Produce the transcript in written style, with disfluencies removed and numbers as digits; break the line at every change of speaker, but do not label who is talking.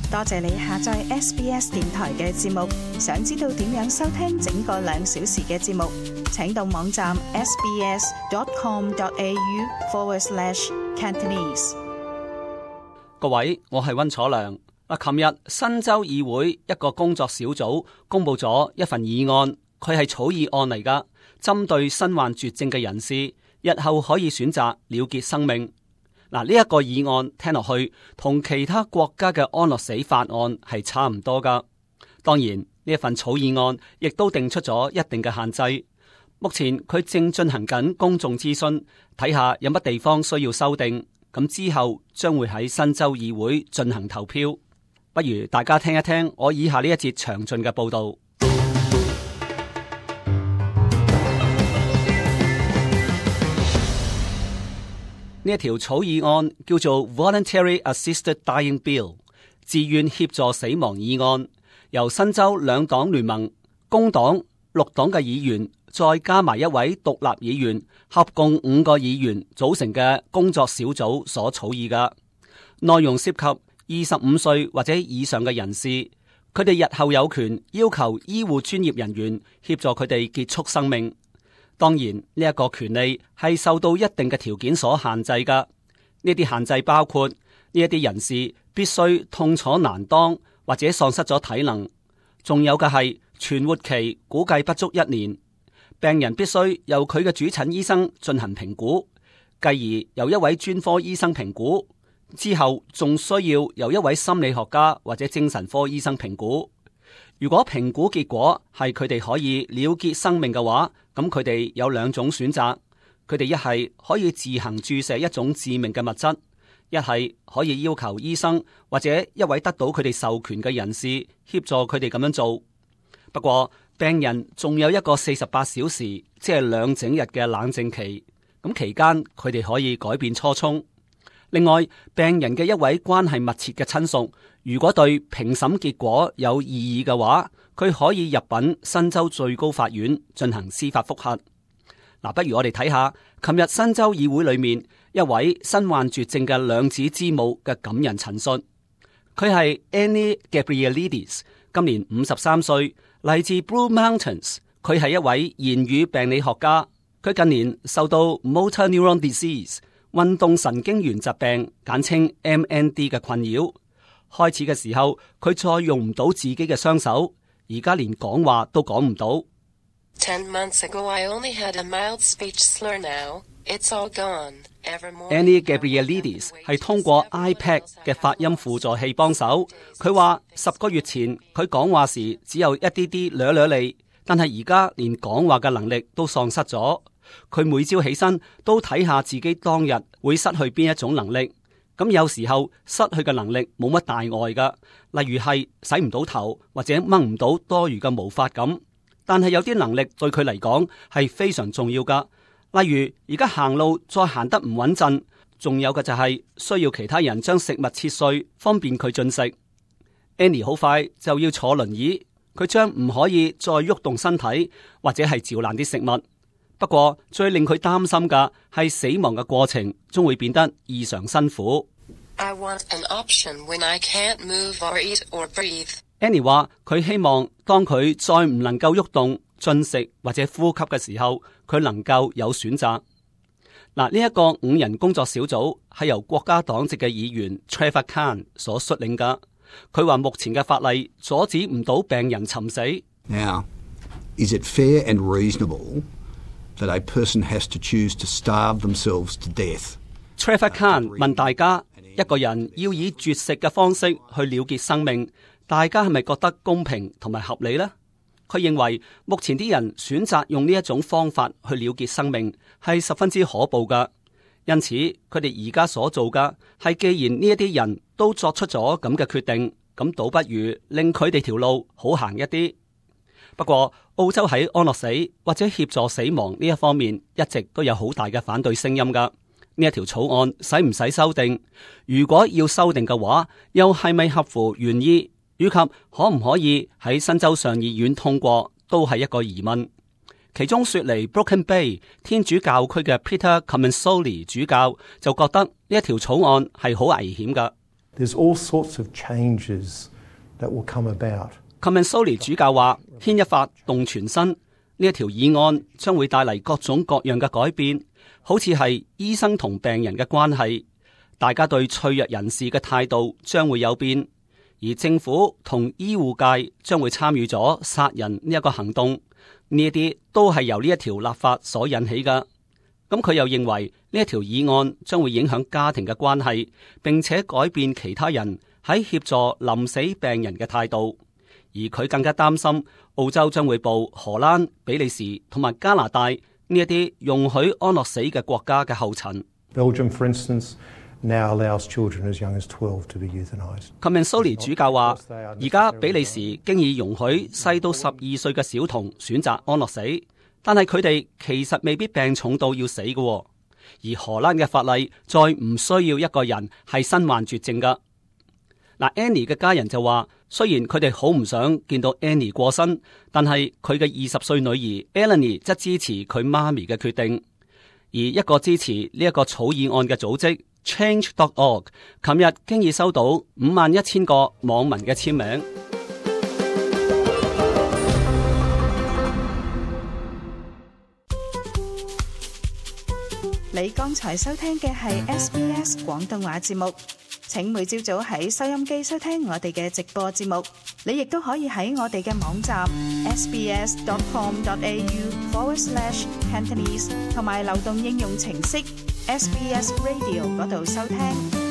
多謝你下載 SBS 電台嘅節目。想知道點樣收聽整個2小時嘅節目，請到網站 sbs.com.au/Cantonese。
各位，我係溫楚良。琴日新州議會一個工作小組公布咗一份議案，佢係草擬案嚟㗎，針對身患絕症嘅人士，日後可以選擇了結生命。呢一個議案聽落去同其他國家嘅安樂死法案係差唔多㗎。當然呢一份草議案亦都定出咗一定嘅限制。目前佢正進行緊公眾諮詢，睇下有乜地方需要修訂。咁之後將會喺新州議會進行投票。不如大家聽一聽我以下呢一節詳盡嘅報道。呢一條草議案叫做 Voluntary Assisted Dying Bill， 自願協助死亡議案，由新州兩黨聯盟工黨、綠黨嘅議員再加埋一位獨立議員，合共5個議員組成嘅工作小組所草擬嘅。內容涉及25歲或者以上嘅人士，佢哋日後有權要求醫護專業人員協助佢哋結束生命。當然呢一個權利係受到一定嘅條件所限制㗎。呢啲限制包括呢一啲人士必須痛楚難當或者喪失咗體能，仲有嘅係存活期估計不足1年。病人必須由佢嘅主診醫生進行評估，繼而由一位專科醫生評估，之後仲需要由一位心理學家或者精神科醫生評估。如果評估結果係佢哋可以了結生命嘅話，咁佢哋有2種選擇。佢哋一係可以自行注射一種致命嘅物質，一係可以要求醫生或者一位得到佢哋授權嘅人士協助佢哋咁樣做。不過病人仲有一個48小時，即係2整日嘅冷靜期，咁期間佢哋可以改變初衷。另外，病人嘅一位關係密切嘅親屬，如果對評審結果有異議嘅話，佢可以入稟新州最高法院進行司法覆核。不如我哋睇下琴日新州議會裏面一位身患絕症嘅兩子之母嘅感人陳述。佢係 Annie Gabrielides， 今年53歲，嚟自 Blue Mountains。佢係一位言語病理學家。佢近年受到 Motor Neuron Disease 運動神經元疾病，簡稱 MND 嘅困擾。開始嘅時候，佢再用唔到自己嘅雙手，而家連講話都講唔到。
10 months ago, I only had a mild speech slur. Now it's all gone.
Annie Gabrielides 係通過 iPad 嘅發音輔助器幫手。佢話10個月前佢講話時只有一啲啲略略利，但係而家連講話嘅能力都喪失咗。佢每朝起身都睇下自己當日會失去邊一種能力。咁有時候失去嘅能力冇乜大礙噶，例如係洗唔到頭或者掹唔到多餘嘅毛髮咁。但係有啲能力對佢嚟講係非常重要噶，例如而家行路再行得唔穩陣，仲有嘅就係需要其他人將食物切碎，方便佢進食。Annie 好快就要坐輪椅，佢將唔可以再喐動身體或者係嚼爛啲食物。不過最令佢擔心嘅係死亡嘅過程，將會變得異常辛苦。
I want an option when I can't move or eat or breathe.
Annie 話佢希望當佢再唔能夠喐動、進食或者呼吸嘅時候，佢能夠有選擇。呢一個5人工作小組係由國家黨籍嘅議員 Trevor Khan 所率領噶。佢話目前嘅法例阻止唔到病人尋死。
Now, is it fair and reasonable that a person has to choose to starve themselves to death?
Trevor Khan 問大家，一個人要以絕食嘅方式去了結生命，大家係咪覺得公平同埋合理呢？佢認為目前啲人選擇用呢一種方法去了結生命係十分之可怖噶，因此佢哋而家所做嘅係，既然呢一啲人都作出咗咁嘅決定，咁倒不如令佢哋條路好行一啲。不過澳洲喺安樂死或者協助死亡呢一方面一直都有好大嘅反對聲音噶。呢一條草案使唔使修訂？如果要修訂嘅話，又係咪合乎原意？以及可唔可以喺新州上議院通過，都係一個疑問。其中雪梨 Broken Bay 天主教區嘅 Peter Comensoli 主教就覺得呢一條草案係好危險噶。
There's all sorts of changes that will come about.
Comensoli 主教話：牽一髮動全身，呢一條議案將會帶嚟各種各樣嘅改變，好似係醫生同病人嘅關係，大家對脆弱人士嘅態度將會有變，而政府同醫護界將會參與咗殺人呢一個行動，呢一啲都係由呢一條立法所引起㗎。咁佢又認為呢一條議案將會影響家庭嘅關係，並且改變其他人喺協助臨死病人嘅態度。而佢更加擔心澳洲將會步荷蘭、比利時同埋加拿大呢一啲容許安樂死嘅國家嘅後塵。
Belgium, for instance, now allows children as young as 12 to be euthanized.
Comensoli 主教話：而家比利時經已容許細到12歲嘅小童選擇安樂死，但係佢哋其實未必病重到要死嘅。而荷蘭嘅法例再唔需要一個人係身患絕症㗎。嗱 ，Annie 嘅家人就話，雖然佢哋好唔想見到 Annie 過身，但係佢嘅20歲女兒 Eleni 則支持佢媽咪嘅決定。而一個支持呢一個草擬案嘅組織 Change.org， 琴日經已收到51,000個網民嘅簽名。
你剛才收聽嘅係 SBS 廣東話節目。請每朝早喺收音機收聽我哋嘅直播節目，你亦都可以喺我哋嘅網站 sbs.com.au/Cantonese 同埋流動應用程式 SBS Radio 嗰度收聽。